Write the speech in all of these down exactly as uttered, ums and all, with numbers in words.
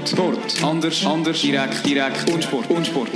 Sport. Sport. Anders. Anders. Direkt. Direkt. Unsport. Unsport.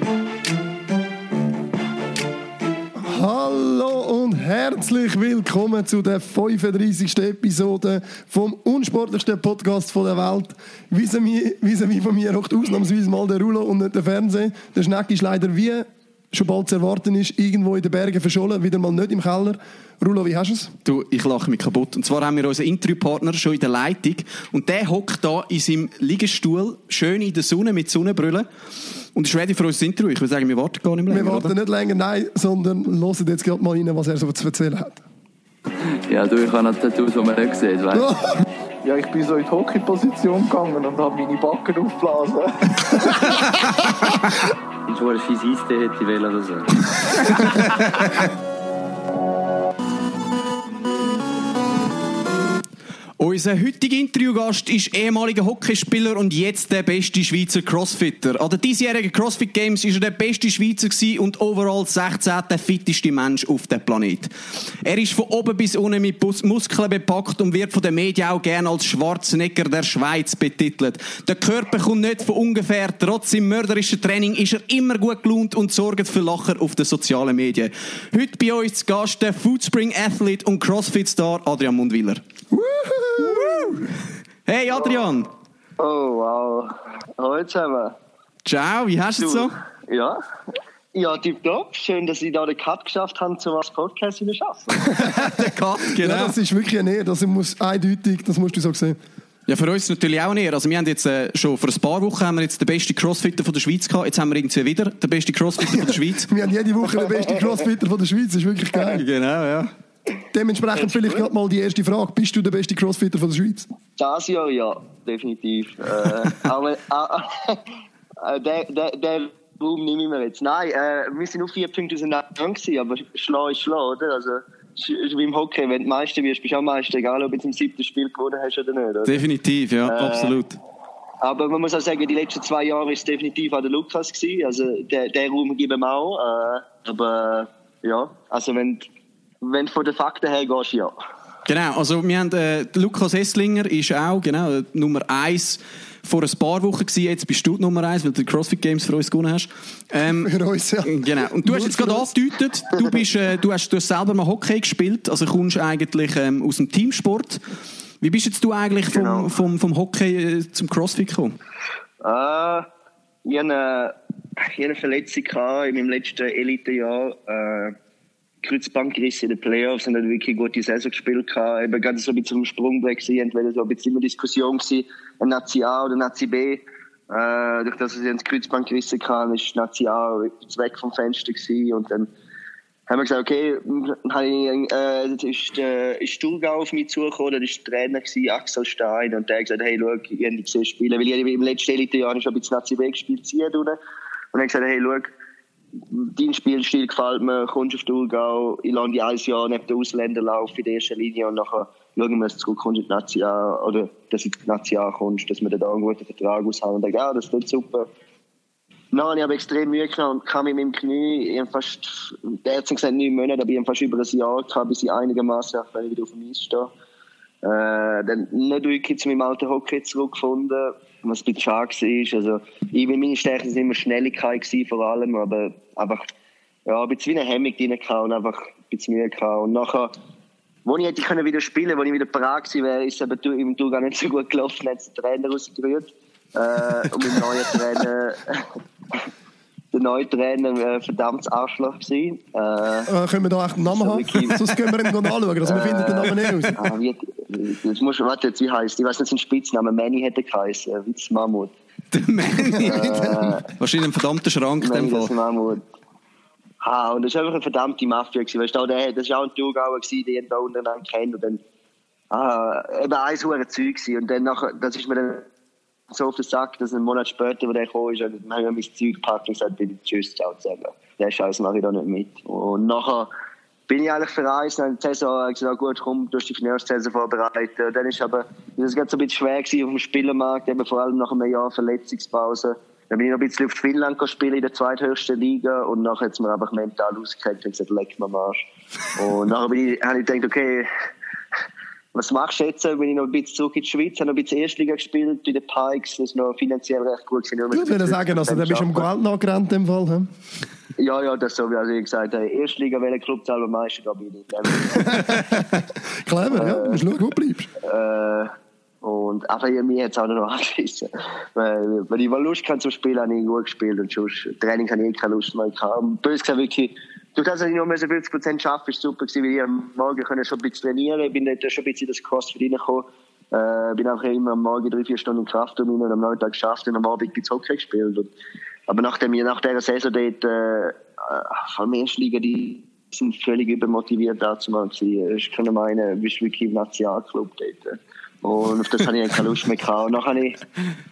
Hallo und herzlich willkommen zu der fünfunddreißigsten Episode vom unsportlichsten Podcast der Welt. Vis-à-vis von mir hockt ausnahmsweise mal der Rulo und nicht der Fernseher. Der Schneck ist leider, wie schon bald zu erwarten ist, irgendwo in den Bergen verschollen, wieder mal nicht im Keller. Rulo, wie hast du es? Du, ich lache mich kaputt. Und zwar haben wir unseren Interviewpartner schon in der Leitung und der hockt da in seinem Liegestuhl, schön in der Sonne mit Sonnenbrille und ist ready für unser Interview. Ich würde sagen, wir warten gar nicht mehr länger, Wir warten oder? nicht länger, nein, sondern hören jetzt gerade mal rein, was er so zu erzählen hat. Ja, du, ich habe noch Tattoos, die man nicht sieht, weißt du? Ja, ich bin so in die Hockey-Position gegangen und habe meine Backen aufgeblasen. Ich wollte ein fies Eistee hätte ich wollen oder so. Unser heutiger Interviewgast ist ehemaliger Hockeyspieler und jetzt der beste Schweizer Crossfitter. An den diesjährigen Crossfit Games war er der beste Schweizer und overall sechzehnter fitteste Mensch auf dem Planet. Er ist von oben bis unten mit Muskeln bepackt und wird von den Medien auch gerne als Schwarzenegger der Schweiz betitelt. Der Körper kommt nicht von ungefähr. Trotz seinem mörderischen Training ist er immer gut gelaunt und sorgt für Lacher auf den sozialen Medien. Heute bei uns zu Gast der Foodspring Athlete und Crossfit-Star Adrian Mundwiller. Hey Adrian! Oh wow, hallo zusammen. Ciao, wie hast du es so? Ja, ja tipptopp. Schön, dass ich da den Cut geschafft habe, um als Podcast zu schaffen. Der Cut, genau. Ja, das ist wirklich eine Nähe, das muss eindeutig, das musst du so sehen. Ja, für uns natürlich auch näher. Also wir haben jetzt äh, schon vor ein paar Wochen haben wir jetzt den besten Crossfitter von der Schweiz gehabt. Jetzt haben wir irgendwie wieder den besten Crossfitter von der Schweiz. Wir haben jede Woche den besten Crossfitter von der Schweiz, das ist wirklich geil. Genau, ja. Dementsprechend vielleicht gerade mal die erste Frage. Bist du der beste Crossfitter von der Schweiz? Das Jahr ja, definitiv. äh, aber äh, der, der, der Raum nehme ich mir jetzt. Nein, äh, wir sind auf vier Punkte auseinander gewesen, aber schlau ist schlau, oder? Also, es ist wie im Hockey, wenn du Meister wirst, bist du auch Meister, egal ob du jetzt im siebten Spiel gewonnen hast oder nicht. Oder? Definitiv, ja, äh, absolut. Aber man muss auch sagen, die letzten zwei Jahre war es definitiv auch der Lukas gewesen. Also, der, der Raum geben wir auch. Äh, aber, ja, also wenn Wenn du von den Fakten her gehst, ja. Genau, also wir haben, äh, Lukas Esslinger ist auch, genau, Nummer eins vor ein paar Wochen gewesen. Jetzt bist du Nummer eins, weil du die CrossFit Games für uns gewonnen hast. Ähm, für uns, ja. Genau. Und du Nur hast jetzt gerade angedeutet, du bist, äh, du hast, du hast selber mal Hockey gespielt, also kommst eigentlich ähm, aus dem Teamsport. Wie bist jetzt du eigentlich vom, genau. vom, vom Hockey äh, zum CrossFit gekommen? Äh, ich hatte eine, eine Verletzung in meinem letzten Elitejahr. Äh, Kreuzbandriss in den Playoffs und hat wirklich gute Saison gespielt gehabt. Eben ganz so ein bisschen am Sprungbrett gewesen, entweder so ein bisschen immer Diskussion gewesen, Nazi A oder Nazi B. Äh, durch das ich das Kreuzband gerissen hatte, ist Nazi A weg vom Fenster gewesen und dann haben wir gesagt, okay, habe ich, äh, ist, äh, ist Thurgau auf mich zugekommen, da war der Trainer gewesen, Axel Stein, und der hat gesagt, hey, schau, ich habe dich gesehen spielen, weil ich im letzten Elitejahr schon ein bisschen Nazi B gespielt, ziehen und er hat gesagt, hey, schau, dein Spielstil gefällt mir, kommst auf Thurgau, ich lasse dich ein Jahr neben den Ausländern laufen in der ersten Linie und nachher schauen wir, dass du zurückkommst in die Nazi A, oder dass du in die Nazi A kommst, dass wir da einen guten Vertrag aushaben. Und ich dachte, ja, das ist super. Nein, ich habe extrem Mühe genommen und kam mit meinem Knie, ich habe fast, der Arzt hat gesagt, neun Monate, aber ich habe fast über ein Jahr gehabt, bis ich einigermaßen wenn ich wieder auf dem Eis stehe. Äh, dann nicht wirklich zu meinem alten Hockey zurückgefunden, was ein bisschen schade war. Also, ich, meine Stärke war immer Schnelligkeit gewesen, vor allem, aber einfach, ja, ein bisschen wie eine Hemmung drin gehabt und einfach ein bisschen Mühe gehabt. Und nachher, wo ich hätte können wieder spielen, wo ich wieder parat gewesen wäre, ist es aber im Tour gar nicht so gut gelaufen, hat der Trainer rausgerührt. Äh, und mein neuer Trainer, der neue Trainer, ein verdammtes Arschloch gewesen. Äh, äh, können wir da echt einen Namen haben? Sonst können wir ihn anschauen, also wir äh, finden den Namen nicht raus. Ah, wie, jetzt musst du, warte jetzt, wie heisst, ich weiss nicht, sein Spitzname, Manny hätte geheißen, Witz Mammut. Der Manny? Äh, Wahrscheinlich ein verdammter Schrank in dem Fall. Mammut. Ah, und das war einfach eine verdammte Mafia gewesen, weißt du, der, das war auch ein Thurgauer gewesen, den da untereinander kennt und dann, ah, eben ein hoher Zeug gewesen und dann nachher, das ist mir dann so auf den Sack, dass ein Monat später, wo der gekommen ist, und dann haben wir mein Zeug gepackt und gesagt, bitte tschüss, ciao zusammen. Den Scheiß mache ich da nicht mit. Und nachher bin ich eigentlich verreist, dann die Saison gesagt, gut, komm, du hast dich für die nächste Saison vorbereitet. Dann ist aber, das war so ein bisschen schwer gewesen auf dem Spielermarkt, eben vor allem nach einem Jahr Verletzungspause. Dann bin ich noch ein bisschen auf Finnland gespielt in der zweithöchsten Liga und nachher hat es mir einfach mental ausgekriegt und gesagt, leck mir am Arsch. Und nachher bin ich, habe ich gedacht, okay, Was machst du jetzt? Bin ich noch ein bisschen zurück in die Schweiz, habe noch ein bisschen Erstliga gespielt bei den Pikes, das ist noch finanziell recht gut gewesen. Ich würde sagen, also, da bist du am Geld nachgerannt im Fall. Hm? Ja, ja, das so, wie also ich gesagt habe. Erstliga, welcher Club zahlt am meisten, da bin ich. Clever, ja. Du musst schauen, wo du bleibst. Äh, und, aber mir hat es auch noch angeschissen. Weil, wenn ich mal Lust hatte zum Spielen, habe ich gut gespielt und sonst Training habe ich eh keine Lust mehr gehabt. Und böse gesagt, wirklich, durch das, dass ich nur mehr so fünfzig Prozent schaffe, ist super gewesen, weil ich am Morgen können schon ein bisschen trainieren konnte. Ich bin dort schon ein bisschen in das CrossFit reingekommen. Äh, bin auch immer am Morgen drei, vier Stunden in Kraft und am Nachmittag geschafft und am Abend ein bisschen Hockey gespielt. Und, aber nach, dem, nach dieser Saison dort, äh, vor allem Erstliga, die sind völlig übermotiviert dazu mal gewesen. Ich kann meinen, du bist wirklich im Nationalclub dort. Und auf das hatte ich keine Lust mehr gehabt. Und nachher habe ich,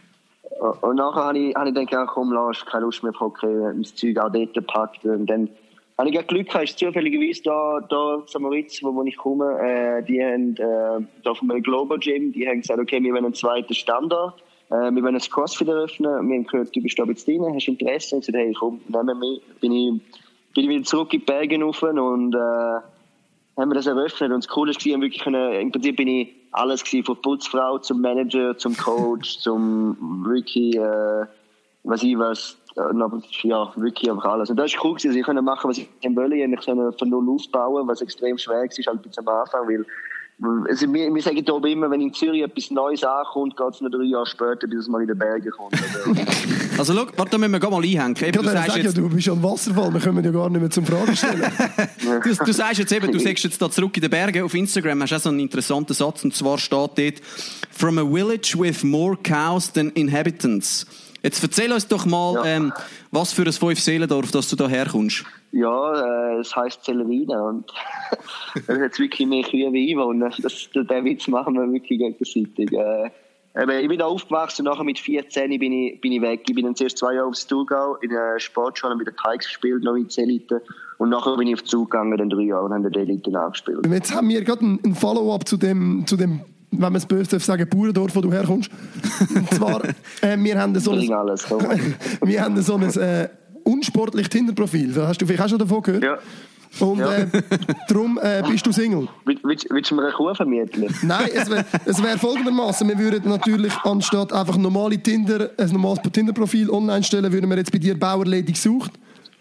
und nachher habe ich, habe ich gedacht, komm, lass, keine Lust mehr auf Hockey, mein Zeug auch dort gepackt. Und dann habe ich Glück gehabt, ist zufälligerweise da, da Samaritz, wo, wo ich komme, äh, die haben, äh, da von einem Global Gym, die haben gesagt, okay, wir wollen einen zweiten Standort, äh, wir wollen ein CrossFit eröffnen, wir haben gehört, du bist da jetzt drin, hast Interesse? Und ich gesagt, hey, komm, nehmen wir mit. Bin ich, bin ich wieder zurück in die Berge rauf und, äh, haben wir das eröffnet. Und das Coole war, wirklich können, im Prinzip bin ich alles gewesen, von Putzfrau zum Manager, zum Coach, zum wirklich, äh, was ich was, ja, wirklich einfach alles. Und das ist cool gewesen. Ich konnte machen, was ich wollte. Ich konnte von null aufbauen, was extrem schwer war, halt ein bisschen am Anfang, weil, also wir, wir sagen hier oben immer, wenn in Zürich etwas Neues ankommt, geht es noch drei Jahre später, bis es mal in den Bergen kommt. Also, schau, warte, da müssen wir gar mal einhängen. Eben, du, sagst jetzt, ja, du bist ja ein Wasserfall, wir können ja gar nicht mehr zum Fragen stellen. du, du sagst jetzt eben, du sagst jetzt da zurück in den Bergen. Auf Instagram hast du auch so einen interessanten Satz, und zwar steht dort, from a village with more cows than inhabitants. Jetzt erzähl uns doch mal, ja. ähm, was für ein Fünf-Seelendorf, dass du da herkommst. Ja, äh, es heisst Zellerina und da hat wirklich mehr Kühe wie Einwohner. Das, den Witz machen wir wirklich gegenseitig. Äh, ich bin da aufgewachsen, nachher mit vierzehn bin ich, bin ich weg. Ich bin dann zuerst zwei Jahre aufs Thurgau in der Sportschule mit den Pikes gespielt, noch in der Elite. Und nachher bin ich auf Zug gegangen, dann drei Jahre und habe die Elite nachgespielt. Und jetzt haben wir gerade ein Follow-up zu dem, zu dem, wenn man es böse darf sagen, Bauerndorf, wo du herkommst. Und zwar, äh, wir haben so ein, alles, wir haben so ein äh, unsportliches Tinder-Profil. Hast du vielleicht auch schon davon gehört? Ja. Und ja. äh, darum äh, bist du Single. Willst, willst du mir eine Kuh vermitteln? Nein, es wäre es wär folgendermaßen: Wir würden natürlich anstatt einfach normale Tinder, ein normales Tinder-Profil online stellen, würden wir jetzt bei dir Bauerledig sucht.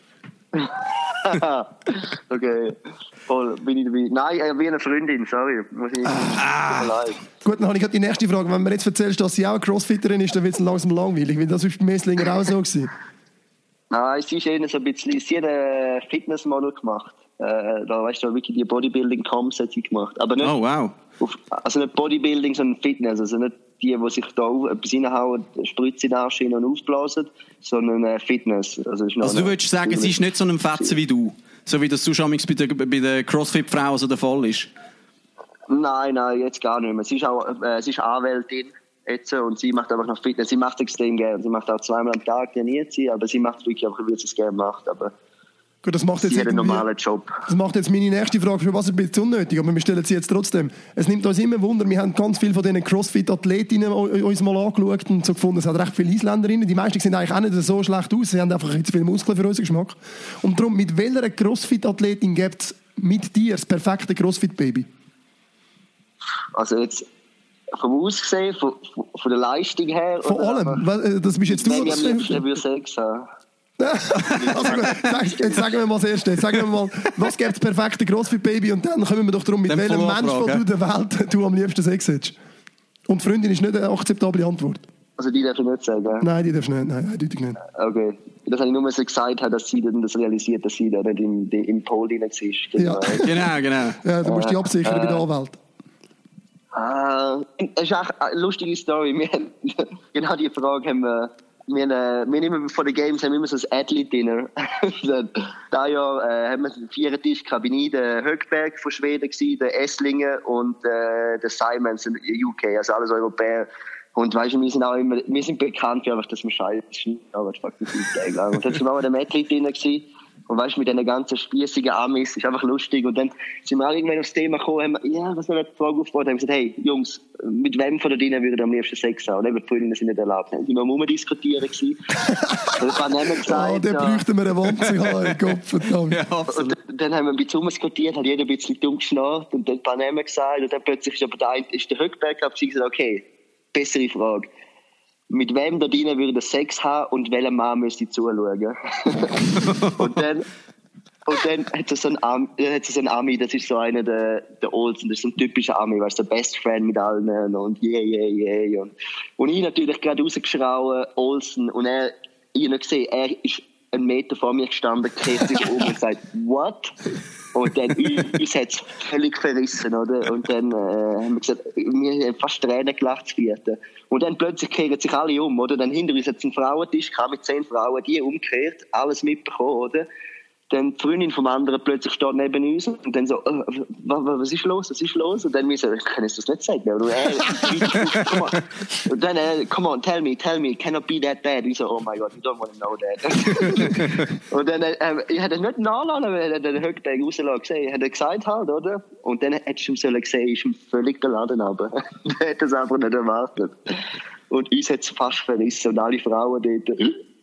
Okay, voll, bin ich dabei. Nein, wie eine Freundin, sorry. Muss ich, ah. Gut, dann habe ich gerade die nächste Frage. Wenn du mir jetzt erzählst, dass sie auch eine Crossfitterin ist, dann wird es langsam langweilig, weil das ist bei Messlinger auch so gewesen. Nein, sie ist eher so ein bisschen, sie hat ein Fitnessmodel gemacht. Äh, da weißt du, wirklich die Bodybuilding-Comps hat sie gemacht. Aber nicht, oh, wow. Auf, also nicht Bodybuilding, sondern Fitness. Also nicht die, die sich da etwas reinhauen, Spritze in den Arsch und aufblasen, sondern äh, Fitness. Also, ist also du würdest sagen, sie ist nicht so ein Fetzen wie du? So wie das sonst bei den, bei den Crossfit-Frauen so der Fall ist? Nein, nein, jetzt gar nicht mehr. Sie ist auch äh, sie ist Anwältin jetzt, und sie macht einfach noch Fitness. Sie macht es extrem gerne. Sie macht auch zweimal am Tag, trainiert sie, aber sie macht wirklich einfach, wie sie es gerne macht. Aber gut, das macht jetzt sie hat einen normalen Job. Das macht jetzt meine nächste Frage für was ein bisschen unnötig, aber wir stellen sie jetzt trotzdem. Es nimmt uns immer Wunder, wir haben ganz viele von diesen Crossfit-Athletinnen uns mal angeschaut und so gefunden, es hat recht viele Isländerinnen. Die meisten sehen eigentlich auch nicht so schlecht aus, sie haben einfach zu viele Muskeln für unseren Geschmack. Und darum, mit welcher Crossfit-Athletin gibt es mit dir das perfekte Crossfit-Baby? Also jetzt vom Aussehen, von, von der Leistung her? Von allem? Aber, das bist jetzt du. Ich würde Sex haben. Also gut, sag, jetzt sagen wir mal das Erste. Sagen wir mal, was gibt das perfekte CrossFit-Baby? Und dann kommen wir doch darum, mit welchem Mensch von du der Welt du am liebsten Sex hättest. Und Freundin ist nicht eine akzeptable Antwort. Also die darf ich nicht sagen? Nein, die darfst du nicht. Nein, eindeutig nicht. Okay. Das habe ich nur so gesagt, dass sie dann das realisiert, dass sie da nicht im, im Poll drin ist. Genau, genau. genau. Ja, du musst dich absichern äh, bei der Anwalt. Äh, das ist auch eine lustige Story. Wir haben, genau die Frage haben wir... Wir, äh, wir nehmen vor den Games haben wir immer so ein Athlete-Dinner. da Jahr äh, haben wir einen Vierertisch gehabt. Bin ich der Höckberg von Schweden gewesen, der Esslinger und äh, der Simons in U K, also alles Europäer. Und weißt du, wir sind auch immer, wir sind bekannt für einfach, dass wir scheiße sind. Aber das fucking viel geil. Und dann sind wir auch der Athlete-Dinner gewesen. Und weißt du, mit diesen ganzen spießigen Amis, ist einfach lustig. Und dann sind wir auch irgendwann aufs Thema gekommen, haben, ja, was wir die Frage aufgebaut haben, gesagt, hey, Jungs, mit wem von denen würden am liebsten Sex haben? Und eben die Freundinnen sind nicht erlaubt. Dann sind wir am Rumdiskutieren gewesen. Das hat niemand gesagt. Oh, dann ja. bräuchten wir einen Wanze im Kopf, verdammt. Ja, absolut. Und dann haben wir ein bisschen rumdiskutiert, hat jeder ein bisschen dumm geschnarrt und dann ein paar Namen gesagt. Und dann plötzlich ist aber der eine, ist der Höckberg, hat gesagt, okay, bessere Frage. Mit wem da drinnen würde Sex haben und welcher Mann müsste zuschauen? und dann, und dann hat es so ein Ami, hat es so ein Ami, das ist so einer der, der Olsen, das ist so ein typischer Ami, weißt du, der Best Friend mit allen und yeah, yeah, yeah. Und, und ich natürlich gerade rausgeschrauen, Olsen, und er, ich habe gesehen, er ist einen Meter vor mir gestanden, kehrt sich um und sagt, what? Und dann uns hat es völlig verrissen, oder? Und dann äh, haben wir gesagt, wir haben fast Tränen gelacht zu vierten. Und dann plötzlich kehren sich alle um, oder? Dann hinter uns hat es einen Frauentisch gehabt mit zehn Frauen, die umgekehrt, alles mitbekommen, oder? Dann die Freundin vom anderen plötzlich steht neben uns und dann so, äh, was ist los, was ist los? Und dann wir so, ich kann es das nicht sagen. Und, äh, come on. Und dann, äh, come on, tell me, tell me, cannot be that bad. Ich so, oh my God, we don't want to know that. Und dann, äh, ich hätte nicht nachladen, weil er den Höckberg rausgelassen gesehen hat. Er gesagt halt, oder? Und dann hättest du ihm sollen sehen, ist ihm völlig der Laden runter. Der hätte es einfach nicht erwartet. Und uns hat es fast verrissen und alle Frauen dort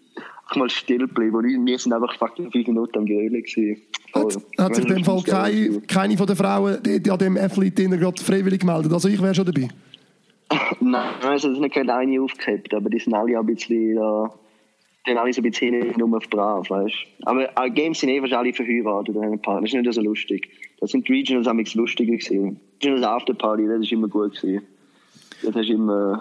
mal still bleiben. Und wir sind einfach fast fünf Minuten am Grölen gewesen. Hat, hat sich in dem Fall keine, keine von den Frauen die, die an dem Athlete-Dinner gerade freiwillig gemeldet? Also ich wäre schon dabei. Nein, also es ist nicht gerade eine aufgehabt, aber die sind alle ein bisschen, ja, die haben alle so ein bisschen hin, nur auf brav, weißt du. Aber äh, Games sind eh fast alle verheiratet oder haben Partner. Das ist nicht so lustig. Das sind die Regionals am lustiger gewesen. Regionals Afterparty, das ist immer gut gewesen. Das ist immer,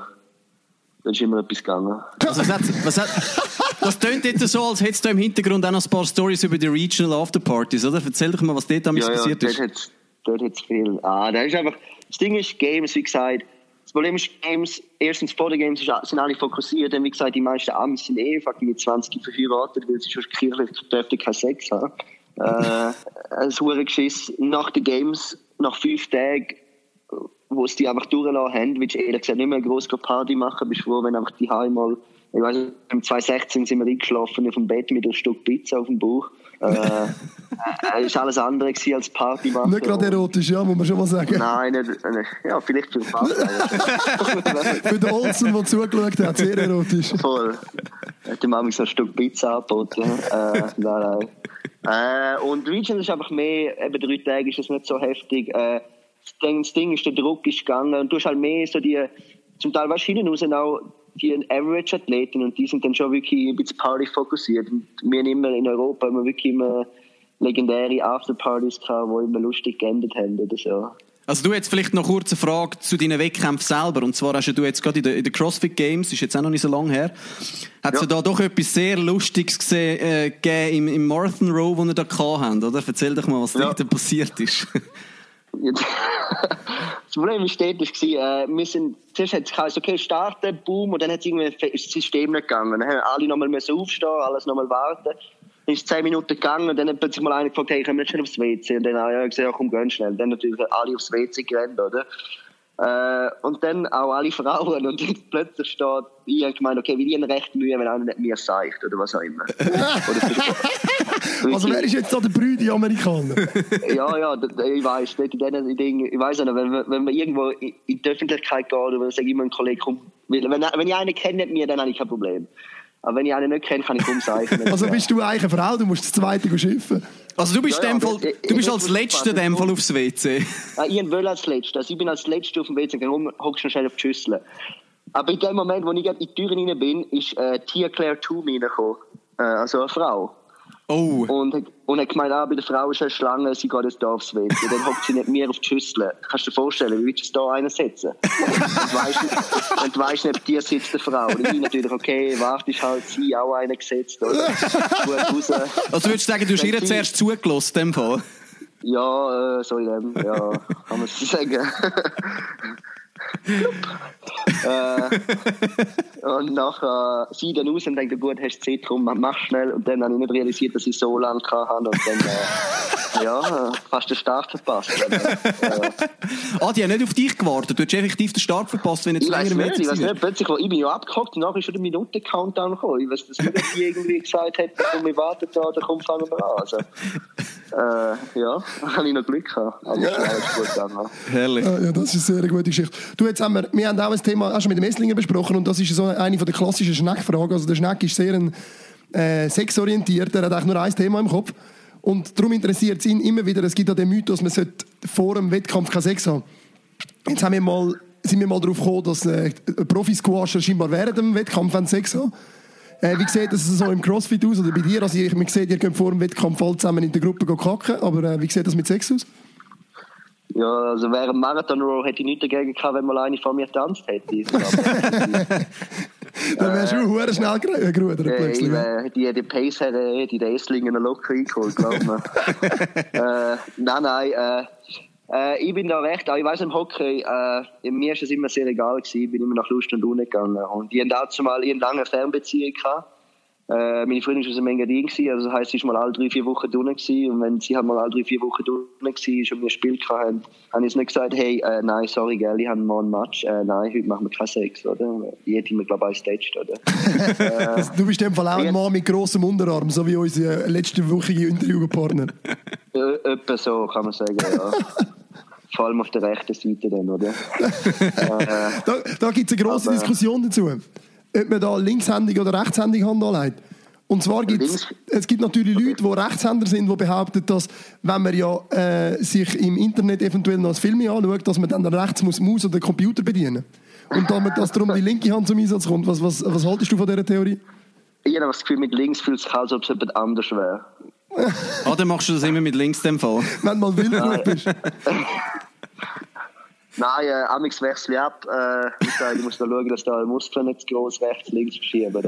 das ist immer etwas gegangen. Also, was hat, was hat, das tönt jetzt so, als hättest du im Hintergrund auch noch ein paar Stories über die Regional Afterparties, oder? Erzähl doch mal, was dort damals ja, passiert ja, ist. Dort hat es viel. Ah, das ist einfach, das Ding ist, Games, wie gesagt, das Problem ist, Games, erstens vor den Games sind alle fokussiert, denn wie gesagt, die meisten Amis sind eh fucking mit zwanzig verheiratet, weil sie schon kirchlich dürfte keinen Sex haben. äh, ein hure Geschiss. Nach den Games, nach fünf Tagen, wo es die einfach durchgelassen haben, willst du ehrlich gesagt nicht mehr eine grosse Party machen, bist froh, wenn einfach die einmal, ich weiss nicht, im zwanzig sechzehn sind wir eingeschlafen auf dem Bett mit einem Stück Pizza auf dem Bauch. äh, es war alles andere als Party machen. Nicht gerade erotisch, ja, muss man schon mal sagen. Nein, nicht, nicht. Ja, vielleicht für den Party. Für den Olsen, der zugeschaut hat, sehr erotisch. Voll. Hat dem Mann so ein Stück Pizza angeboten. äh, nein, nein. Äh, und Regional ist einfach mehr, eben drei Tage ist das nicht so heftig. Äh, das Ding ist, der Druck ist gegangen und du hast halt mehr so die, zum Teil weißt du hinten raus auch die Average-Athleten und die sind dann schon wirklich ein bisschen Party-fokussiert. Und wir haben immer in Europa immer wirklich immer legendäre Afterpartys gehabt, die immer lustig geendet haben oder so. Also du jetzt vielleicht noch kurz eine Frage zu deinen Wettkämpfen selber. Und zwar hast du jetzt gerade in den, in den CrossFit Games, ist jetzt auch noch nicht so lange her, hat es ja. da doch etwas sehr Lustiges gesehen, äh, gegeben im, im Marathon Row, das wir da gehabt haben, oder? Erzähl doch mal, was ja. da passiert ist. Das Problem ist, dort war, äh, wir sind, zuerst hat es geheißen, okay, starten, boom, und dann hat es irgendwie das System nicht gegangen. Dann haben alle nochmal aufstehen, alles nochmal warten. Dann ist es zehn Minuten gegangen und dann hat plötzlich mal einer gefragt, hey, können wir nicht schnell aufs W C? Und dann habe ich gesagt, ja, komm, gehen schnell. Dann natürlich alle aufs W C gerannt, oder? Äh, und dann auch alle Frauen. Und dann plötzlich steht, ich habe gemeint, okay, wir haben recht Mühe, wenn einer nicht mir sagt, oder was auch immer. Oder also wer ist jetzt da der Brüde Amerikaner? Ja, ja, ich weiss, ich weiss nicht, wenn, wenn man irgendwo in die Öffentlichkeit geht, oder sage ich immer einem Kollegen, komm, wenn, wenn ich einen kenne, nicht mir, dann habe ich kein Problem. Aber wenn ich einen nicht kenne, kann ich umzeichnen. Also bist du eigentlich eine Frau, du musst das zweite schiffen. Also du bist, ja, ja, Fall, du bist als Letzter in dem Fall aufs W C. Ja, ich will als Letzter. Also ich bin als Letzter auf dem W C gegangen, hockst noch schnell auf die Schüssel. Aber in dem Moment, wo ich in die Tür rein bin, ist äh, Tia Claire Toomey reingekommen. Äh, also eine Frau. Oh. Und, und hat gemeint, ah, bei der Frau ist eine Schlange, sie geht jetzt da aufs W C. Dann hockt sie nicht mehr auf die Schüssel. Kannst du dir vorstellen, wie willst du da einen setzen? Und du weißt nicht, ob dir sitzt eine Frau. Und ich natürlich, okay, warte, ist halt sie auch einen gesetzt. Oder? Gut raus. Also würdest du sagen, du hast ihr zuerst zugelassen, in dem Fall? Ja, äh, so in dem, ja, kann man so sagen. äh, und nachher sie dann raus und denkt, gut, hast du Zeit, drum, mach schnell. Und dann habe ich nicht realisiert, dass ich so lange hatte. Und dann, äh, ja, fast den Start verpasst. äh, ah, die haben nicht auf dich gewartet. Du hast effektiv den Start verpasst, wenn jetzt ich weiß länger nicht, ich weiß nicht. Plötzlich, ich bin ja abgehockt und nachher ist schon der Minuten-Countdown gekommen. Ich weiß, dass mir die irgendwie gesagt hat, komm, wir warten da, dann komm, fangen wir an. Also, äh, ja, da habe ich noch Glück gehabt. Aber ja, ist gut gegangen. Herrlich. Ja, ja, das ist eine sehr gute Geschichte. Du, jetzt haben wir, wir haben auch ein Thema auch schon mit dem Esslinger besprochen und das ist so eine von der klassischen Schneck-Fragen. Also der Schneck ist sehr ein, äh, sexorientiert, er hat eigentlich nur ein Thema im Kopf. Und darum interessiert es ihn immer wieder, es gibt ja den Mythos, man sollte vor dem Wettkampf keinen Sex haben. Jetzt haben wir mal, sind wir mal darauf gekommen, dass äh, Profi-Squasher scheinbar während dem Wettkampf Sex haben. Äh, wie sieht das so im Crossfit aus oder bei dir? Also ich, man sieht, ihr könnt vor dem Wettkampf alle zusammen in der Gruppe kacken, aber äh, wie sieht das mit Sex aus? Ja, also während dem Marathon Row hätte ich nichts dagegen gehabt, wenn mal eine von mir getanzt hätte. Dann wärst du äh, schnell gerudert äh, plötzlich. Äh, die, die Pace hätte die Esslingen noch locker eingeholt, glaub mir. äh, nein, nein, äh, äh, ich bin da recht, auch ich weiss im Hockey, äh, mir ist es immer sehr egal gewesen, ich bin immer nach Lust und Laune gegangen. Und ich hatte dazu mal eine lange Fernbeziehung gehabt. Äh, meine Freundin war aus dem Engadin, also das heisst, sie war mal alle drei, vier Wochen drinnen gewesen. Und wenn sie halt mal alle drei, vier Wochen drinnen war und wir ein Spiel hatten, habe ich nicht gesagt, hey, äh, nein, sorry, gell, ich habe morgen ein Match, äh, nein, heute machen wir keinen Sex, oder? Ich hätte mir, glaube ich, staged, oder? äh, du bist in dem Fall auch ein Mann mit grossem Unterarm, so wie unser letzte wöchige Interviewpartner. Äh, etwa so, kann man sagen, ja. Vor allem auf der rechten Seite dann, oder? äh, da da gibt es eine grosse aber, Diskussion dazu. Ob man da linkshändig oder rechtshändig Hand anlegt. Und zwar gibt es, es gibt natürlich okay. Leute, die Rechtshänder sind, die behaupten, dass, wenn man ja äh, sich im Internet eventuell noch ein Film anschaut, dass man dann rechts muss Maus oder den Computer bedienen muss. Und damit, dass darum die linke Hand zum Einsatz kommt. Was, was, was haltest du von dieser Theorie? Ich habe das Gefühl, mit links fühlt es sich an, als ob es jemand anders wäre. Ah, dann machst du das immer mit links in dem Fall. Wenn du mal wild bist. Nein, äh, amix wechsle ich ab. Äh, ich, sage, ich muss da schauen, dass da Muskeln nicht zu gross rechts, links verschieben.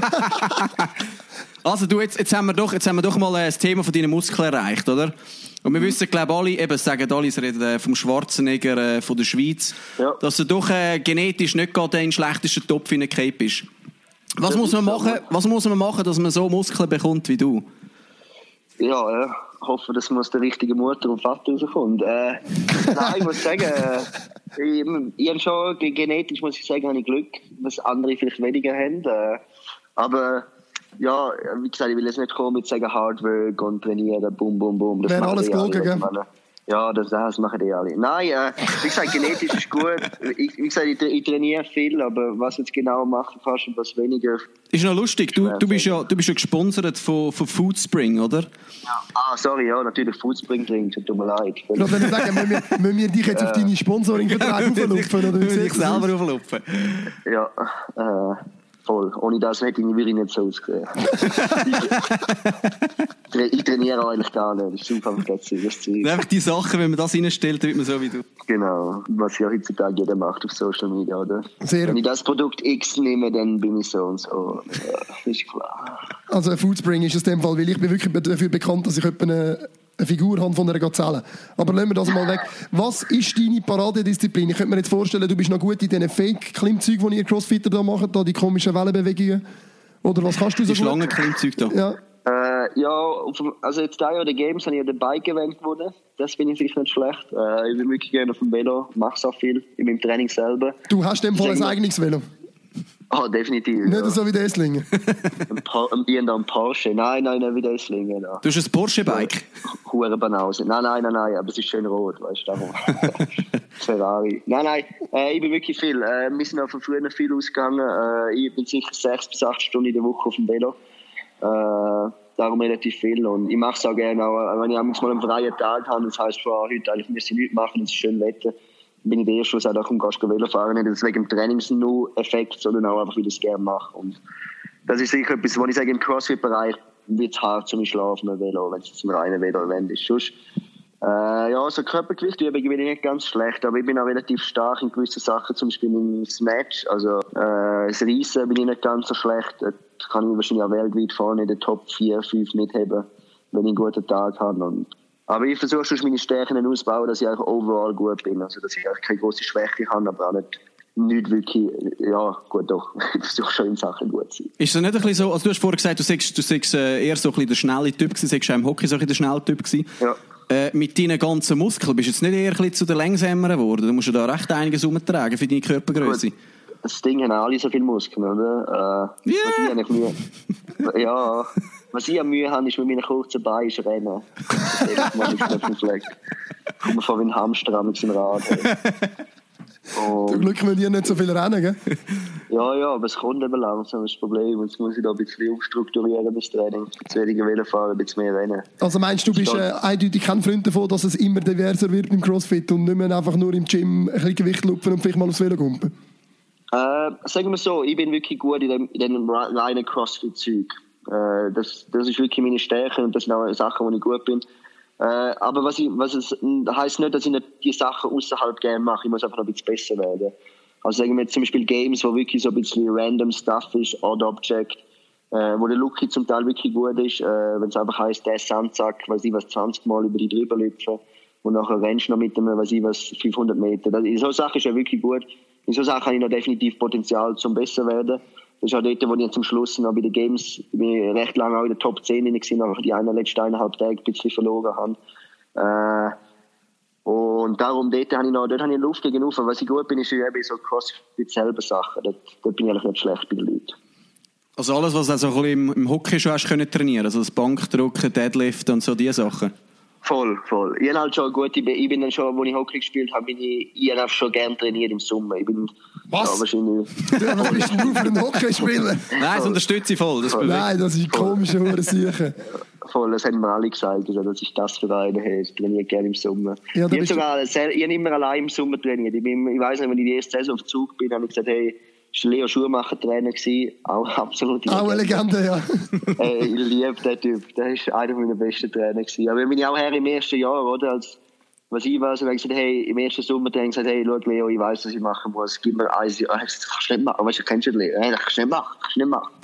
Also du, jetzt, jetzt, haben wir doch, jetzt haben wir doch mal das Thema von deinen Muskeln erreicht, oder? Und wir mhm. wissen, glaube alle, eben sagen alle, sie reden vom Schwarzenegger äh, von der Schweiz, ja. dass du doch äh, genetisch nicht gerade in den schlechtesten Topf hineingefallen bist. Was das muss man machen, was muss man machen, dass man so Muskeln bekommt wie du? Ja, ja. Ich hoffe, dass man aus der richtigen Mutter und Vater rauskommt. Äh, nein, ich muss sagen, äh, ich, ich habe schon, genetisch muss ich sagen, habe ich Glück, was andere vielleicht weniger haben. Äh, aber, ja, wie gesagt, ich will jetzt nicht kommen mit sagen, Hardwork und trainieren, bum, bum, bum. Wäre alles gelogen, gell? Ja, das, das machen die alle. Nein, äh, wie gesagt, genetisch ist gut. Ich, wie gesagt, ich, ich trainiere viel, aber was du jetzt genau machen kannst und was weniger... Ist noch lustig, du, du, bist, ja, du bist ja gesponsert von, von Foodspring, oder? Ja. Ah, sorry, ja, natürlich Foodspring trinkt, tut mir leid. Ich wollte sagen, müssen wir, müssen wir dich jetzt auf deine Sponsoring-Verträge auflupfen? Oder wie dich selber auflupfen? Ja, äh... Voll. Ohne das hätte ich wirklich nicht so ausgesehen. ich, ich trainiere eigentlich gar nicht. Das ist super das einfach die Sachen, wenn man das reinstellt, wird man so wie du. Genau. Was ja heutzutage jeder macht auf Social Media, oder? Sehr. Wenn ich das Produkt X nehme, dann bin ich so und so. Ja, ist klar. Also Foodspring ist es in dem Fall, weil ich bin wirklich dafür bekannt, dass ich etwa eine, eine Figur habe von einer Gazelle. Aber lassen wir das mal weg. Was ist deine Paradedisziplin? Ich könnte mir jetzt vorstellen, du bist noch gut in diesen Fake-Klimmzeugen, die ihr Crossfitter da macht, da die komischen Wellenbewegungen. Oder was kannst du so die gut? Die Schlangenklimmzeuge da. Ja. Äh, ja, also jetzt da ja die Games habe ich ja den Bike-Event gewonnen. Das finde ich sicher nicht schlecht. Äh, ich bin wirklich gerne auf dem Velo, mache so viel in meinem Training selber. Du hast in dem Fall ein eigenes Velo? Ah, oh, definitiv. Nicht ja. so wie der Esslingen? Ein Bier ein Porsche. Nein, nein, nicht wie der Esslingen. Ja. Du hast ein Porsche-Bike? Hure Banause. Nein, nein, nein, nein, aber es ist schön rot, weißt du, darum. Ferrari. Nein, nein, äh, ich bin wirklich viel. Äh, wir sind auch von früher viel ausgegangen. Äh, ich bin sicher sechs bis acht Stunden in der Woche auf dem Velo. Äh, darum relativ viel. Und ich mache es auch gerne, auch wenn ich mal einen freien Tag habe. Das heisst, vor heute eigentlich müssen wir nichts machen, es ist schön Wetter. Bin ich der Erste, der sagt, komm, gehst du Velo fahren. Nicht deswegen im Trainings-No-Effekt, sondern auch einfach, weil ich es gerne mache. Und das ist sicher etwas, wo ich sage, im CrossFit-Bereich wird es hart zum Schlafen am Velo, wenn es jetzt ein reiner Velo-Event ist. Sonst, äh, ja, so Körpergewicht bin ich nicht ganz schlecht, aber ich bin auch relativ stark in gewissen Sachen, zum Beispiel im Snatch. Also, äh, das Reissen bin ich nicht ganz so schlecht. Da kann ich wahrscheinlich auch weltweit vorne in den Top vier, fünf mitheben, wenn ich einen guten Tag habe. Und aber ich versuche schon meine Stärken auszubauen, dass ich auch overall gut bin. Also, dass ich auch keine grosse Schwäche habe, aber auch nicht nicht wirklich, ja, gut doch, ich versuche schon in Sachen gut zu sein. Ist das nicht ein bisschen so, also du hast vorher gesagt, du sagst, du sagst äh, eher so ein bisschen der schnelle Typ gewesen, sagst du auch im Hockey so ein bisschen der schnelle Typ gewesen. Ja. Äh, mit deinen ganzen Muskeln bist du jetzt nicht eher ein bisschen zu den Längsameren geworden? Du musst ja da recht einiges umtragen für deine Körpergröße. Gut. Das Ding haben alle so viele Muskeln, oder? Äh, Yeah. was ich eigentlich Mühe, ja, was ich an Mühe habe, ist mit meinen kurzen Beinen ist rennen. Das ist echt mal nicht auf dem Fleck. Ich komme vor wie ein Hamster mit seinem Rad. Hey. Zum Glück müssen die nicht so viel rennen, gell? Ja, ja, aber es kommt eben langsam, das Problem. Und jetzt muss ich da ein bisschen umstrukturieren, das Training. Zu weniger Velo fahren, ein bisschen mehr rennen. Also meinst du, du bist äh, eindeutig kein Freund davon, dass es immer diverser wird im CrossFit und nicht mehr einfach nur im Gym ein bisschen Gewicht lupfen und vielleicht mal aufs Velo kumpen? Äh, sagen wir so, ich bin wirklich gut in dem, in dem reinen CrossFit-Zeug. Äh, das, das ist wirklich meine Stärke und das sind auch Sachen, wo ich gut bin. Äh, aber was ich, was es heisst nicht, dass ich nicht die Sachen außerhalb gerne mache. Ich muss einfach noch ein bisschen besser werden. Also sagen wir jetzt zum Beispiel Games, wo wirklich so ein bisschen random Stuff ist, Odd Object, äh, wo der Lucky zum Teil wirklich gut ist, äh, wenn es einfach heisst, der Sandsack, weiß ich was, zwanzig Mal über die drüber lüpfen und nachher rennst du noch mit dem, weiß ich was, fünfhundert Meter. Das, in so Sachen ist ja wirklich gut. In so Sachen habe ich noch definitiv Potenzial zum besser werden. Das ist auch dort, wo ich zum Schluss noch bei den Games, ich bin recht lange auch in der Top zehn drin gewesen, aber die einen letzten eineinhalb Tage ein bisschen verloren habe. Äh, und darum, dort habe ich noch, dort habe ich Luft gegenüber. Was ich gut bin, ist eben so CrossFit selber Sachen. Dort, dort bin ich eigentlich nicht schlecht bei den Leuten. Also alles, was du also ein bisschen im, im Hockey schon hast können trainieren, also das Bankdrücken, Deadlift und so diese Sachen? Voll, voll. Ich, halt schon gut, ich, bin, ich bin dann schon, als ich Hockey gespielt habe, bin ich, ich habe schon gerne trainiert im Sommer. Ich bin, Was? Ja, wahrscheinlich. Ja, was bist denn du für einen Hockeyspieler? Nein, das unterstütze ich voll. Das Nein, das ist komische Hurensiche. Voll, das haben mir alle gesagt, also, dass ich das für einen habe. Ich trainiere gerne im Sommer. Ja, ich habe sogar ich habe immer allein im Sommer trainiert. Ich, bin, ich weiss nicht, wenn ich die erste Saison auf Zug bin, habe ich gesagt, hey, das war Leo Schumacher Trainer gewesen. Auch absolut. Auch eine Legende, ja. äh, ich liebe den Typ. Der war einer meiner besten Trainer gewesen. Aber ich bin auch her im ersten Jahr, oder? Als, was ich weiß, habe ich gesagt, hey, im ersten Sommer habe ich gesagt, hey, schau, Leo, ich weiss, was ich machen muss. Gib mir eins. Ja, das kannst du nicht machen. Weißt du, kennst du Leo? Hey, das kannst du nicht machen. Kannst du nicht machen.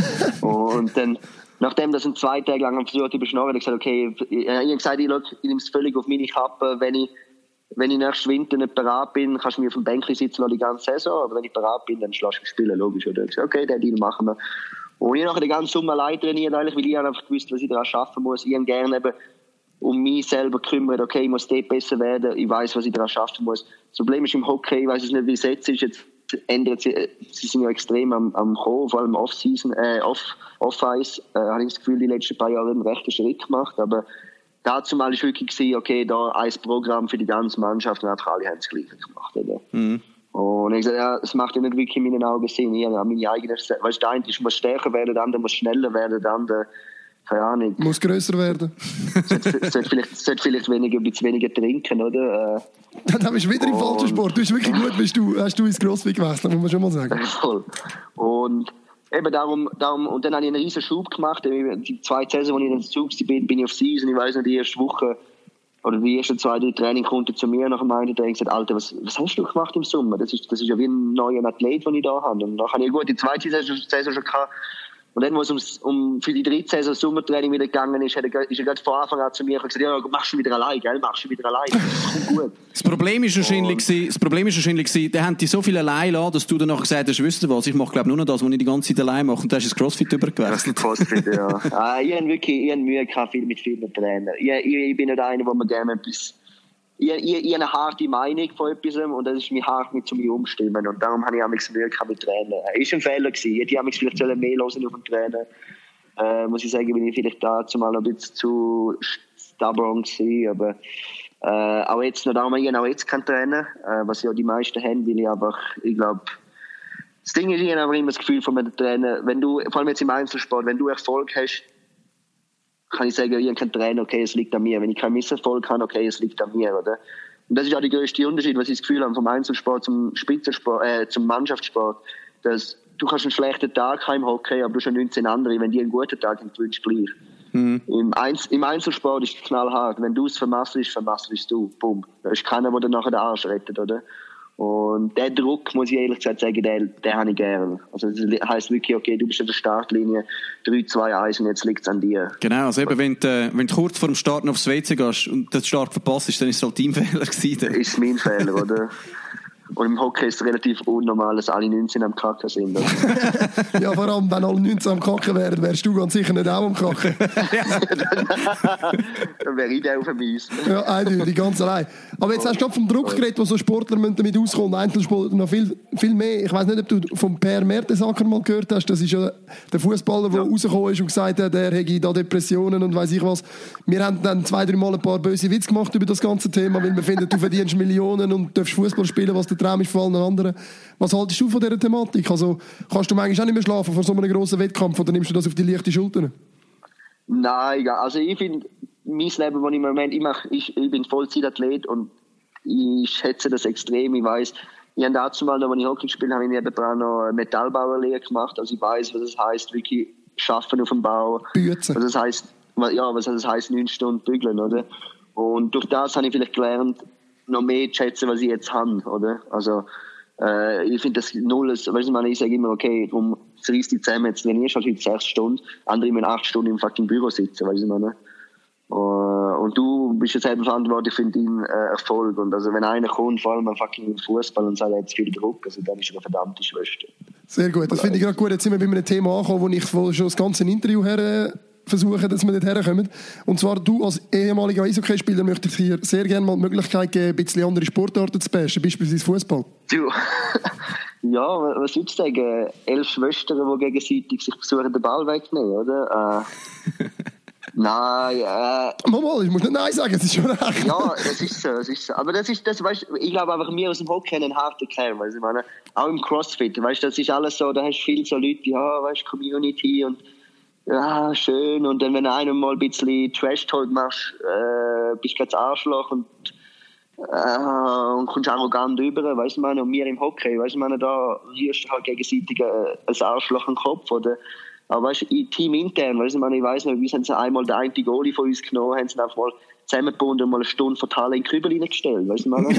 Und dann, nachdem das ein zwei Tage lang versucht zu überschnorren, habe ich gesagt, okay, ich habe gesagt, ich, ich nehme es völlig auf meine Kappe, wenn ich Wenn ich nächsten Winter nicht bereit bin, kannst du mir auf dem Bänkchen sitzen noch die ganze Saison. Aber wenn ich bereit bin, dann schlägst du mich spielen, logisch. Oder? Ich gesagt, okay, den Deal machen wir. Und ich habe den ganzen Sommer allein trainiert, eigentlich, weil ich einfach gewusst, was ich daran schaffen muss. Ich habe gerne eben um mich selber gekümmert. Okay, ich muss dort besser werden. Ich weiß, was ich daran schaffen muss. Das Problem ist im Hockey, ich weiß es nicht, wie es jetzt ist. Jetzt ändert sie, sie sind ja extrem am, am Kommen, vor allem Off-Season, äh, Off, Off-Ice. Äh, habe ich das Gefühl, die letzten paar Jahre einen rechten Schritt gemacht. Aber dazu mal war wirklich gewesen, okay, da ein Programm für die ganze Mannschaft und einfach alle haben das Gleiche gemacht. Oder? Mhm. Und ich gesagt, ja, es macht ja nicht wirklich in meinen Augen Sinn. Ich habe meine eigene, weißt du, der eine muss stärker werden, der andere muss schneller werden, der andere, keine Ahnung. Muss grösser werden. sollte, sollte, vielleicht, sollte vielleicht weniger, ein bisschen weniger trinken, oder? Dann bist du wieder im falschen Sport. Du bist wirklich gut, bist du, hast du ins CrossFit gewechselt, muss man schon mal sagen. Voll. Und eben darum, darum, und dann habe ich einen riesen Schub gemacht. Die zwei Saison, als ich in den Zug bin, bin ich auf Season. Ich weiss nicht, die erste Woche oder die ersten zwei, drei Training konnten zu mir nach dem einen Training gesagt, Alter, was, was hast du gemacht im Sommer? Das ist, das ist ja wie ein neuer Athlet, den ich da habe. Und dann habe ich gut die zweite Saison, Saison schon gehabt. Und dann, wo es ums, um für die dritte Saison Sommertraining wieder gegangen ist, hat er, ist er gerade von Anfang an zu mir gesagt, ja, machst du wieder allein, gell? Machst du wieder allein. Das kommt gut. Das Problem ist wahrscheinlich, gewesen, das Problem ist wahrscheinlich gewesen, da haben die so viel allein gelassen, dass du danach gesagt hast, wisst ihr was, ich mache glaube nur noch das, was ich die ganze Zeit allein mache. Und da hast du das CrossFit übergewechselt. CrossFit, ja. ah, ich habe wirklich, ich habe Mühe gehabt, viel mit vielen Trainern. Ich, ich, ich bin nicht einer, wo man gerne etwas, ich, ich, ich habe eine harte Meinung von etwas und das ist mir hart mit zu mir umstimmen. Und darum habe ich auch Mühe gehabt mit Trainern. Es war ein Fehler gewesen. Ich hätte vielleicht mehr hören auf den Trainer. Äh, muss ich sagen, bin ich vielleicht dazu mal ein bisschen zu stubborn gewesen, aber äh, auch jetzt noch darum, ich habe auch jetzt keinen Trainer, äh, was ja die meisten haben, weil ich einfach, ich glaube, das Ding ist, ich habe aber immer das Gefühl von einem Trainer, wenn du, vor allem jetzt im Einzelsport, wenn du Erfolg hast, kann ich sagen, ich habe keinen Trainer, okay, es liegt an mir. Wenn ich keinen Misserfolg habe, okay, es liegt an mir, oder? Und das ist auch der grösste Unterschied, was ich das Gefühl habe, vom Einzelsport zum Spitzensport, äh, zum Mannschaftssport, dass du kannst einen schlechten Tag haben im Hockey, aber du hast ja neunzehn andere, wenn die einen guten Tag haben, gewünscht gleich. Mhm. Im, Einz- Im Einzelsport ist es knallhart. Wenn du es vermasselst, vermasselst du. Bumm. Da ist keiner, der dir nachher den Arsch rettet, oder? Und den Druck, muss ich ehrlich gesagt sagen, den, den habe ich gerne. Also das heisst wirklich, okay, du bist in der Startlinie, drei, zwei, eins und jetzt liegt es an dir. Genau, also eben, wenn du, wenn du kurz vor dem Starten aufs W C gehst und den Start verpasst ist, dann ist es halt dein Fehler gewesen. Ist mein Fehler, oder? Und im Hockey ist es relativ unnormal, dass alle neunzehn am Kacken sind. Ja, vor allem, wenn alle neunzehn am Kacken wären, wärst du ganz sicher nicht auch am Kacken. Dann wäre ich der auf dem Eis. Ja, eindeutig, ganz allein. Aber jetzt hast du gerade vom Druck geredet, wo so Sportler damit auskommen, Einzelsportler noch viel, viel mehr. Ich weiss nicht, ob du vom Per Mertesacker mal gehört hast. Das ist ja der Fußballer, der ja. rausgekommen ist und gesagt hat, er hätte da Depressionen und weiss ich was. Wir haben dann zwei, drei Mal ein paar böse Witze gemacht über das ganze Thema, weil wir finden, du verdienst Millionen und darfst Fußball spielen, was der Traum ist von allen anderen. Was haltest du von dieser Thematik? Also, kannst du manchmal auch nicht mehr schlafen vor so einem grossen Wettkampf oder nimmst du das auf die leichte Schultern? Nein, also ich finde, mein Leben, das ich im Moment ich mache, ich, ich bin Vollzeitathlet und ich schätze das extrem. Ich weiss, ich habe dazu mal, als ich Hockey gespielt habe, habe ich nebenan noch eine Metallbauerlehre gemacht. Also ich weiss, was es heisst, wirklich arbeiten auf dem Bau. Büzen. Was es heisst, ja, was es heisst, neun Stunden bügeln, oder? Und durch das habe ich vielleicht gelernt, noch mehr zu schätzen, was ich jetzt habe, oder? Also, äh, ich finde das null, weißt du, ich meine, ich sage immer, okay, darum zerreiss dich zusammen, jetzt trainierst du halt heute sechs Stunden, andere müssen acht Stunden im fucking Büro sitzen, weißt du, ich meine? Uh, und du bist jetzt selber verantwortlich für deinen äh, Erfolg. Und also, wenn einer kommt, vor allem am fucking Fußball und sagt, er hat zu viel Druck, also dann ist er eine verdammte Schwester. Sehr gut, das finde ich gerade gut. Jetzt sind wir bei einem Thema angekommen, wo ich schon das ganze Interview her äh, versuche, dass wir dort herkommen. Und zwar, du als ehemaliger Eishockeyspieler möchtest dir sehr gerne mal die Möglichkeit geben, ein bisschen andere Sportarten zu bashen, beispielsweise Fußball. Du, ja, was würdest du sagen? Elf Schwestern, die gegenseitig sich versuchen, den Ball wegzunehmen, oder? Äh, nein, äh... Mal, ich muss nicht Nein sagen, es ist schon recht. Ja, das ist so, das ist so. Aber das ist, das, weißt, ich glaube einfach, wir aus dem Hockey haben einen harten Kern, weißt, ich meine, auch im Crossfit, weißt, das ist alles so, da hast du viele so Leute, ja, weißt, Community und ja, schön. Und dann, wenn du einem mal ein bisschen Trash-Talk machst, äh, bist du gleich das Arschloch und, äh, und kommst arrogant rüber, weißt du, meine, und wir im Hockey, weißt du, meine, da rührst du halt gegenseitig äh, ein Arschloch im Kopf, oder? Aber weißt du, Team intern, weißt du, meine, ich weiss nicht, wie haben sie einmal den einen Goalie von uns genommen, haben sie einfach mal zusammengebunden und mal eine Stunde von Tale in den Kübel reingestellt, weißt du, meine?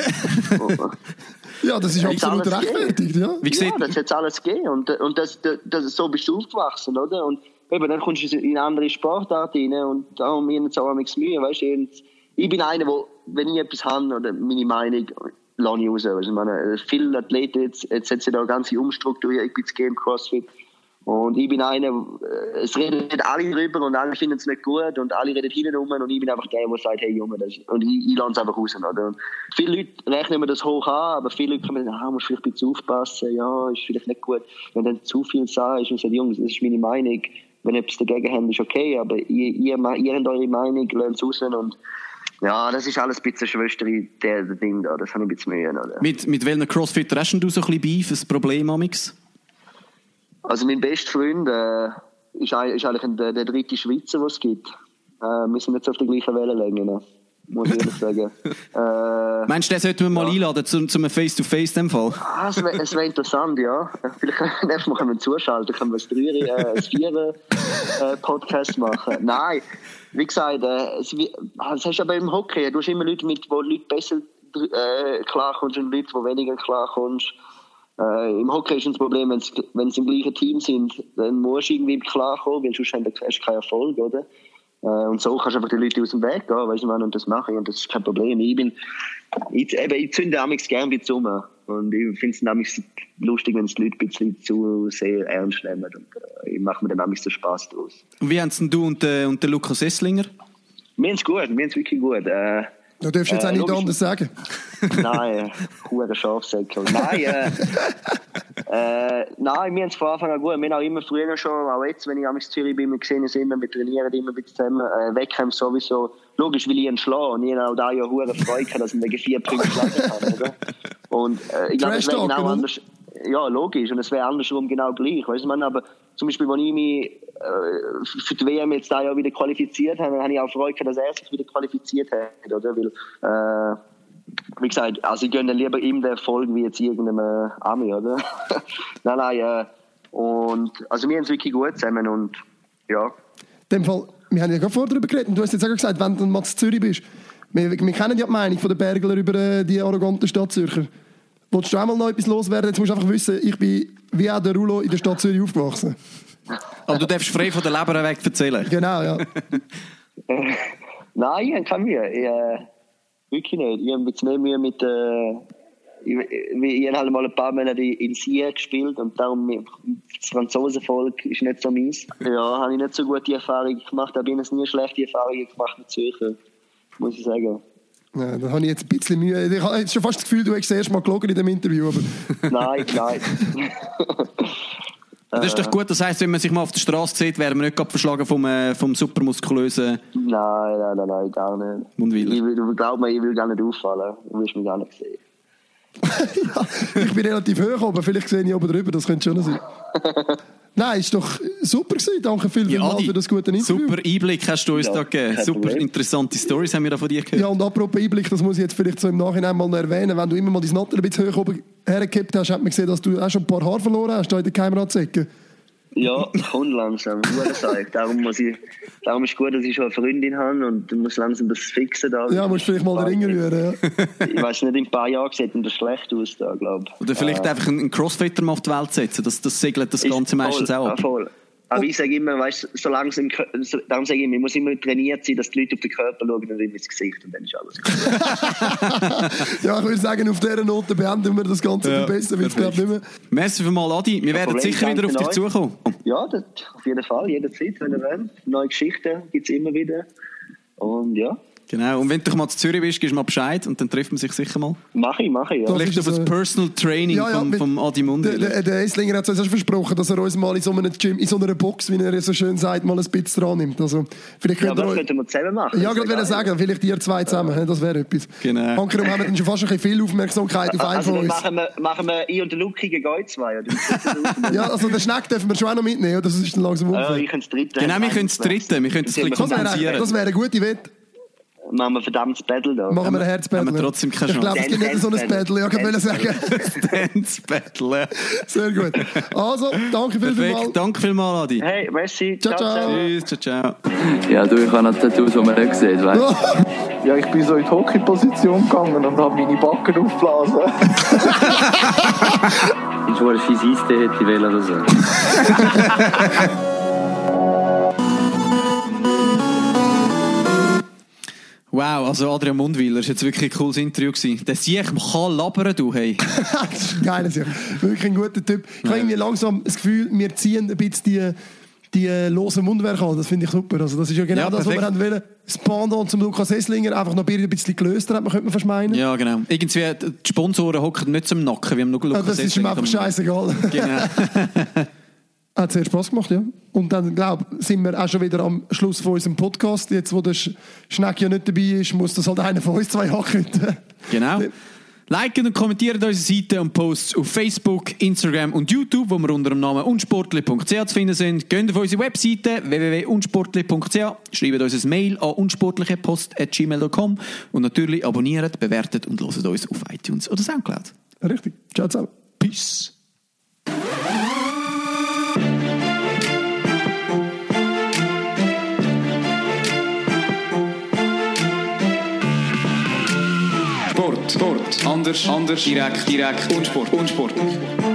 Ja, das ist ja, absolut rechtfertigt, ja. Wie ja, das hat es alles gegeben und, und das, das, das, so bist du aufgewachsen, oder? Und eben, dann kommst du in eine andere Sportart rein und da haben wir jetzt auch nichts Mühe, weißt du? Und ich bin einer, der, wenn ich etwas habe oder meine Meinung, lasse ich raus. Also, ich meine, viele Athleten, jetzt, jetzt hat sich da eine ganze Umstrukturierung ein bisschen gegeben, CrossFit. Und ich bin einer, es reden nicht alle drüber und alle finden es nicht gut und alle reden hinten rum und ich bin einfach der, der sagt, hey Junge, das ist, und ich, ich lasse es einfach raus. Oder? Und viele Leute rechnen mir das hoch an, aber viele Leute kommen dann, ah, musst vielleicht ein bisschen aufpassen, ja, ist vielleicht nicht gut. Wenn dann zu viel sagst und sagst, Jungs, das ist meine Meinung, wenn ihr etwas dagegen habt, ist okay, aber ihr, ihr, ihr habt eure Meinung, lernt es raus und ja, das ist alles ein bisschen Schwesteri, der Ding da, das habe ich ein bisschen Mühe. Oder? Mit, mit welchen Crossfitter hast du so ein bisschen Beef, ein Problem, Amix? Also mein bester Freund äh, ist, ist eigentlich der, der dritte Schweizer, den es gibt. Äh, wir sind jetzt auf der gleichen Wellenlänge, ne? Muss ich ehrlich sagen. Äh, Meinst du, den sollten wir mal ja. einladen zum, zum Face-to-Face in dem Fall? Ah, es wäre wär interessant, ja. Vielleicht nächstes Mal können wir zuschalten, können wir ein Dreier, äh, ein Vierer äh, Podcast machen. Nein, wie gesagt, äh, es, das hast du aber im Hockey. Du hast immer Leute, mit wo Leute besser äh, klarkommst und Leute, die weniger klarkommst. Äh, Im Hockey ist das Problem, wenn sie im gleichen Team sind, dann musst du irgendwie klarkommen, weil sonst hast du keinen Erfolg, oder? Äh, und so kannst du einfach die Leute aus dem Weg gehen, weißt du, und das mache ich, und das ist kein Problem. Ich bin, ich, eben, ich zünde amigs gerne ein bisschen um. Und ich finde es amigs lustig, wenn es die Leute ein bisschen zu sehr ernst nehmen. Und äh, ich mache mir dann amigs so Spass draus. Und wie haben es denn du und, äh, und der Lukas Esslinger? Wir haben es gut, wir haben es wirklich gut. Äh, Du darfst jetzt äh, auch nicht logisch, anders sagen. Nein, hure Schafsäcke. Nein, äh, äh, nein, wir haben es von Anfang an gut. Wir haben auch immer früher schon, auch jetzt, wenn ich am Zürich bin, wir sehen uns immer, wir trainieren immer ein bisschen zusammen. Äh, Wettkämpfe sowieso. Logisch will ich ihn schlagen. Und ich habe auch da ja hure Freude, dass ich wegen vier Punkten schlagen kann, oder? Und äh, ich glaube, es wäre genau anders. Ja, logisch. Und es wäre andersrum genau gleich. Weißt du, man, aber zum Beispiel, als ich mich äh, für die W M jetzt da ja wieder qualifiziert habe, dann habe ich auch Freude, dass er sich wieder qualifiziert hat, oder? Weil, äh, wie gesagt, also ich gönne lieber ihm den Erfolg wie jetzt irgendeinem äh, Ami, oder? nein, nein, äh, und, also wir haben es wirklich gut zusammen und, ja. In dem Fall, wir haben ja gerade vorher darüber geredet und du hast jetzt auch gesagt, wenn du mal in Zürich bist, wir, wir kennen ja die Meinung von den Bergler über äh, die arroganten Stadtzürcher. Wolltest du auch mal noch etwas loswerden? Jetzt musst du einfach wissen, ich bin wie auch der Rulo in der Stadt Zürich aufgewachsen. Aber du darfst frei von der Leber weg erzählen. Genau, ja. äh, nein, ich habe keine Mühe. Ich, äh, wirklich nicht. Ich habe ein bisschen mehr Mühe mit, äh, ich, ich habe halt mal ein paar Monate in Sien gespielt und darum das Franzosenvolk ist nicht so meins. Ja, habe ich nicht so gute Erfahrungen gemacht, aber ich habe nie schlechte Erfahrungen gemacht mit Zürcher, muss ich sagen. Ja, da habe ich jetzt ein bisschen Mühe. Ich habe schon fast das Gefühl, du hast das erste Mal gelogen in dem Interview. Aber Nein, nein. Das ist doch gut, das heisst, wenn man sich mal auf der Straße sieht, werden wir nicht gerade verschlagen vom, äh, vom supermuskulösen... Nein, nein, nein, nein, gar nicht. Mundweiler. Ich will, glaub mir, ich will gar nicht auffallen. Du willst mich gar nicht sehen. ja, ich bin relativ hoch oben, vielleicht sehe ich oben drüber, das könnte schon sein. Nein, ist doch super gewesen. Danke viel, Ja, viel Adi, für das gute Interview. super Einblick hast du uns Ja, da gegeben. kein Super Problem. interessante Stories haben wir da von dir gehört. Ja, und apropos Einblick, das muss ich jetzt vielleicht so im Nachhinein mal noch erwähnen. Wenn du immer mal dein Natter ein bisschen hoch oben hergekippt hast, hat man gesehen, dass du auch schon ein paar Haare verloren hast, da in der Kamerazecke. Ja, kommt langsam. Darum, muss ich, darum ist es gut, dass ich schon eine Freundin habe und du musst langsam das fixen. Da. Ja, musst vielleicht mal den Ring rühren. Ja. Ich weiß nicht, in ein paar Jahren sieht das schlecht aus, da, glaube ich. Oder vielleicht äh, einfach einen Crossfitter mal auf die Welt setzen. Das, das segelt das ist Ganze meistens voll, auch ab. Ja, voll. Aber ich sage immer, weißt, solange es im, so, darum sage ich immer, ich muss immer trainiert sein, dass die Leute auf den Körper schauen und nicht ins Gesicht und dann ist alles gut. Ja, ich würde sagen, auf dieser Note beenden wir das Ganze Ja, ja, besser, weil es glaube nicht mehr... Merci vielmals, Adi. Wir werden Problem, sicher wieder auf danke dich euch. zukommen. Ja, das, auf jeden Fall, jederzeit, wenn ihr wollt. Neue Geschichten gibt es immer wieder. Und ja, Genau. Und wenn du mal zu Zürich bist, gibst du mal Bescheid und dann trifft man sich sicher mal. mache ich, mache ich. Ja. Das Vielleicht ist auf so- ein Personal Training Ja, ja, vom, mit- vom Adi Der, Mundweiler. der, der Esslinger hat uns auch schon versprochen, dass er uns mal in so einem Gym, in so einer Box, wie er so schön sagt, mal ein bisschen dran nimmt. Also, vielleicht Ja, könnt ihr das euch... könnten wir zusammen machen. Ja, Das gerade wäre wollte geil. sagen, vielleicht ihr zwei zusammen, das wäre etwas. Genau. Ankerum haben wir dann schon fast ein bisschen viel Aufmerksamkeit auf einen Also von dann uns. machen wir, machen wir ich und der Luki gegen euch zwei. Oder? Ja, also den Schneck dürfen wir schon auch noch mitnehmen, oder? Das ist dann langsam Ja, unfair. ich kann das dritte. Genau, wir können das dritte. Wir können das ein bisschen Das wäre, kompensieren. das wäre eine gute Wette. Machen wir verdammtes Battle da. Machen wir ein Herzbattle. haben wir trotzdem keine Ich glaube, es gibt nicht so ein Dance Battle, ja, ich wollte sagen. Dance Battle. Sehr gut. Also, danke viel, viel mal. Perfekt. Danke vielmals, Adi. Hey, merci. Ciao, ciao. Tschüss, ciao, ciao. Ja, du, ich habe noch Tattoos, die man nicht sieht, weißt du? Ja, ich bin so in die Hockey-Position gegangen und habe meine Backen aufgeblasen. Ich wollte ein fies Eistee hätte ich wollen oder so. Wow, also Adrian Mundweiler, ist jetzt wirklich ein cooles Interview gewesen. Der Sieg kann labern, du, hey. Das ist ein geiler Sieg. Wirklich ein guter Typ. Ich habe irgendwie langsam das Gefühl, wir ziehen ein bisschen die, die äh, losen Mundwerke an. Das finde ich super. Also das ist ja genau Ja, das, was wir perfekt. haben wollen. Das Pendant zum Lukas Esslinger einfach noch ein bisschen gelöster, hat man, könnte man fast meinen. Ja, genau. Irgendwie, die Sponsoren hocken nicht zum Nacken, wie am Lukas Ja, das ist ihm einfach scheißegal. Genau. Hat sehr Spass gemacht, ja. Und dann, glaube ich, sind wir auch schon wieder am Schluss von unserem Podcast. Jetzt, wo der Sch- Schneck ja nicht dabei ist, muss das halt einer von uns zwei ankündigen. Genau. Liken und kommentieren unsere Seite und Posts auf Facebook, Instagram und YouTube, wo wir unter dem Namen unsportli punkt c h zu finden sind. Geht auf unsere Webseite w w w punkt unsportli punkt c h, schreibt uns ein Mail an unsportlichepost at gmail punkt com und natürlich abonniert, bewertet und hört uns auf iTunes oder Soundcloud. Richtig. Ciao zusammen. Peace. Sport, Sport, anders, anders, direkt, direkt, Unsport, Unsport.